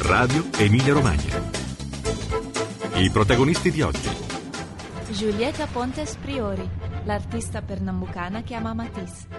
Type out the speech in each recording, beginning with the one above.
Radio Emilia Romagna. I protagonisti di oggi: Giulietta Pontes Priori, l'artista pernambucana che ama Matisse.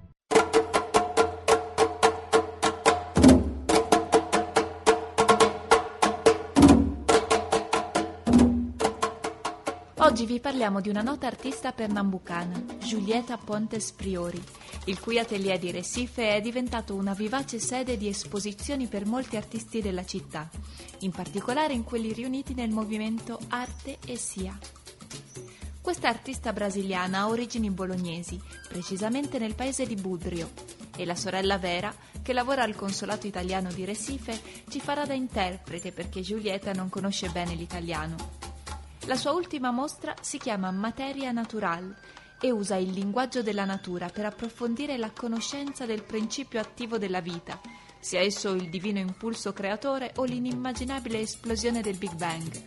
Oggi vi parliamo di una nota artista pernambucana, Giulietta Pontes Priori, il cui atelier di Recife è diventato una vivace sede di esposizioni per molti artisti della città, in particolare in quelli riuniti nel movimento Arte e Sia. Questa artista brasiliana ha origini bolognesi, precisamente nel paese di Budrio, e la sorella Vera, che lavora al consolato italiano di Recife, ci farà da interprete perché Giulietta non conosce bene l'italiano. La sua ultima mostra si chiama Materia Natural e usa il linguaggio della natura per approfondire la conoscenza del principio attivo della vita, sia esso il divino impulso creatore o l'inimmaginabile esplosione del Big Bang.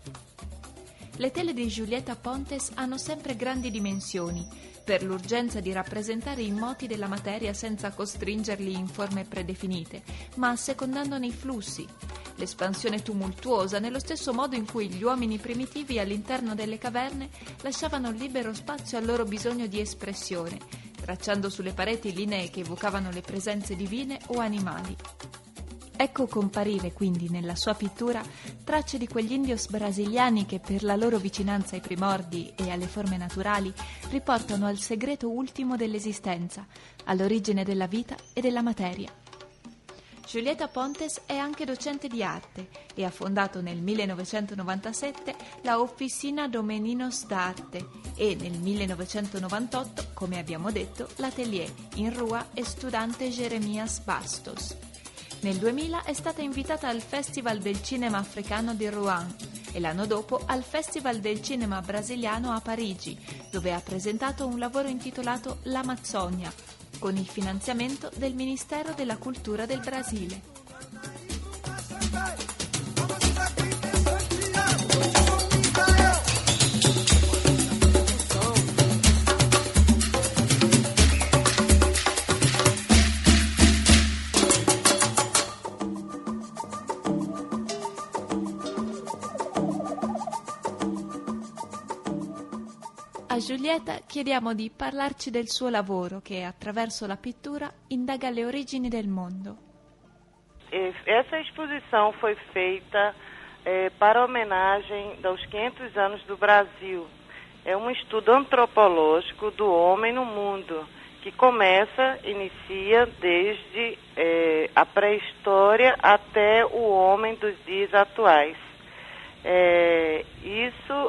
Le tele di Giulietta Pontes hanno sempre grandi dimensioni, per l'urgenza di rappresentare i moti della materia senza costringerli in forme predefinite, ma assecondandone i flussi, l'espansione tumultuosa, nello stesso modo in cui gli uomini primitivi all'interno delle caverne lasciavano libero spazio al loro bisogno di espressione, tracciando sulle pareti linee che evocavano le presenze divine o animali. Ecco comparire quindi nella sua pittura tracce di quegli indios brasiliani che per la loro vicinanza ai primordi e alle forme naturali riportano al segreto ultimo dell'esistenza, all'origine della vita e della materia. Giulietta Pontes è anche docente di arte e ha fondato nel 1997 la Oficina do Meninos d'Arte e nel 1998, come abbiamo detto, l'atelier in Rua Estudante Jeremias Bastos. Nel 2000 è stata invitata al Festival del Cinema Africano di Rouen e l'anno dopo al Festival del Cinema Brasiliano a Parigi, dove ha presentato un lavoro intitolato L'Amazzonia, con il finanziamento del Ministero della Cultura del Brasile. A Giulietta chiediamo di parlarci del suo lavoro che, attraverso la pittura, indaga le origini del mondo. Essa exposição foi feita para homenagem aos 500 anos do Brasil. É um estudo antropológico do homem no mundo, que inicia desde a pré-história até o homem dos dias atuais. Isso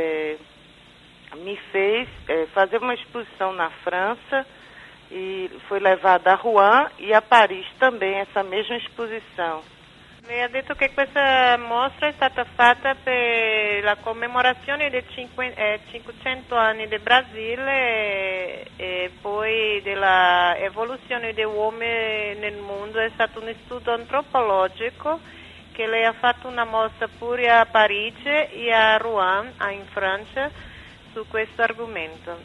me fez fazer uma exposição na França e foi levada a Rouen e a Paris também essa mesma exposição. Lei ha detto che questa mostra è stata fatta per la commemorazione dei 500 anni del Brasile e poi della evoluzione dell'uomo nel mondo. È stato un studio antropologico che lei ha fatto una mostra pure a Parigi e a Rouen, in Francia, su questo argomento.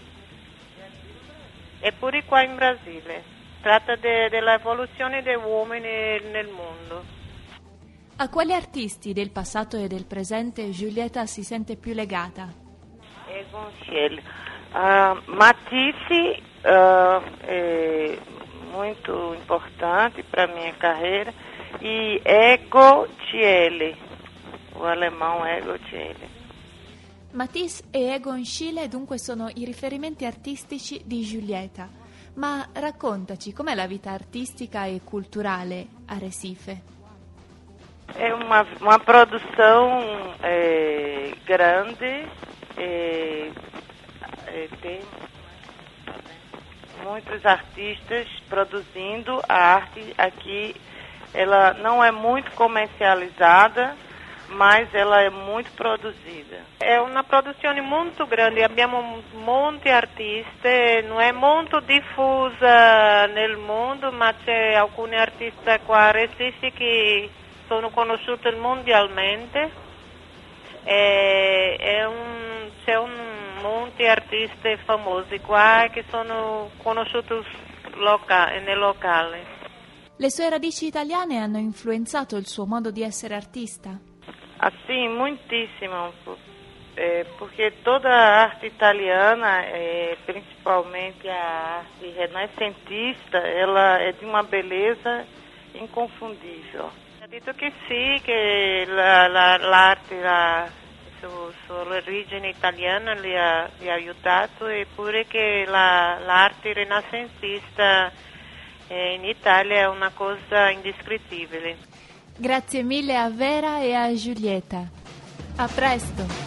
E pure qua in Brasile. Tratta dell'evoluzione dell'uomo nel mondo. A quali artisti del passato e del presente Giulietta si sente più legata? Egon Schiele. Matisse é muito importante para a minha carreira e Egon Schiele, o alemão Egon Schiele. Matisse e Egon Schiele dunque sono i riferimenti artistici di Giulietta, ma raccontaci com'è la vita artistica e culturale a Recife. É uma produção grande, tem muitos artistas produzindo a arte aqui. Ela não é muito comercializada, mas ela è molto produzida. È una produzione molto grande, abbiamo molti artisti, non è molto diffusa nel mondo, ma c'è alcuni artisti qua a Recife che sono conosciuti mondialmente. C'è molti artisti famosi qua che sono conosciuti nel locale. Le sue radici italiane hanno influenzato il suo modo di essere artista? Assim, muitíssimo, porque toda a arte italiana, principalmente a arte renascentista, ela é de uma beleza inconfundível. Ha detto che sì, che l'arte, sua origine italiana li ha aiutato, eppure che l'arte renascentista in Italia è una cosa indescrittibile. Grazie mille a Vera e a Giulietta. A presto!